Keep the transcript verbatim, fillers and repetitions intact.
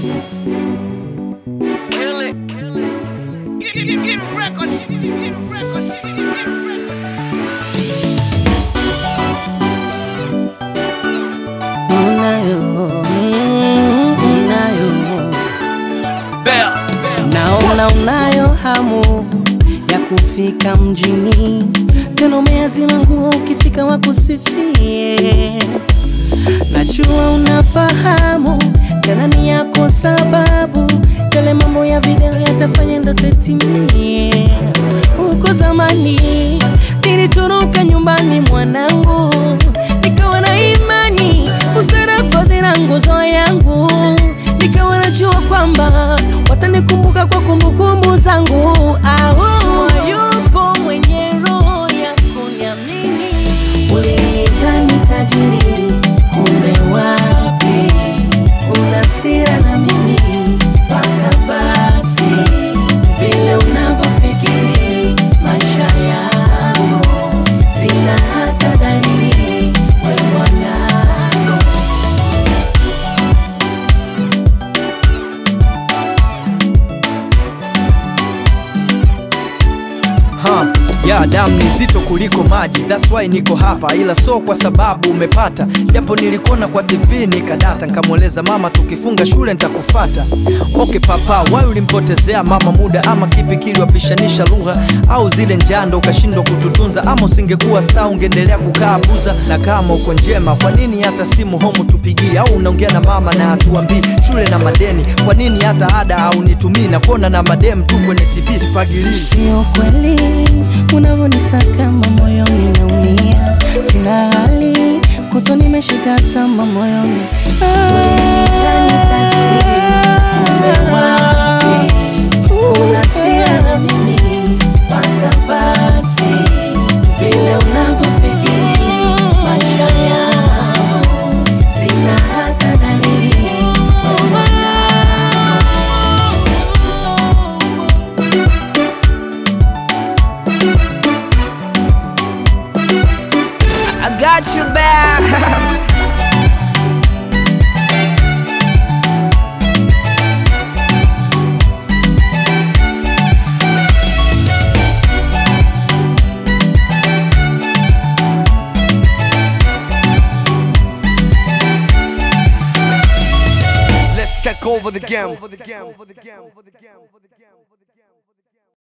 Kill it. Kill it. Get, get, get records. Get records. Get records. Unayo, unayo, naona unayo hamu ya kufika mjini, tena umeazima nguo ukifika wakusifie. Najua unafahamu tena ni yako sababu, yale mambo ya video yatafanya ndoto itimie. Huko zamani nilitoroka nyumbani mwanangu, nikawa na imani usara fadhila nguzo yangu, nikawa najua kwamba watanikumbuka kwa kumbukumbu zangu. Jua yupo mwenye roho ya kuniamini. Ulinidhani tajiri, kumbe wapi una sira na mimi. Paka basi vile unavyofikiri maisha yangu, sina hata dalili wewe mwanangu. Ha, ya damu ni zito kuliko maji, that's why niko hapa, ila so kwa sababu umepata. Japo nilikona kwa T V nikadata, nikamweleza mama tukifunga shule nitakufata. Okay papa, why ulimpotezea mama muda, ama kipi kiliwapishanisha lugha? Au zile njando ukashindwa kututunza, ama usingekuwa star ungeendelea kukaa buza? Na kama uko njema, kwa nini hata simu home tupigie? Au unaongea na mama na hatuambii shule na madeni? Kwa nini hata ada au nitumii na kuona na madem tu kwenye T V? Sifagili. Sio kweli unavonisaka moyoni naumia, sina hali kuto nimeshika tama moyoni. Ulinidhani tajiri, kumbe wapi una sira na mimi. Paka basi vile unavyofikiri maisha yangu, sina hata dalili wewe mwanangu. I got you back. Let's take over the game.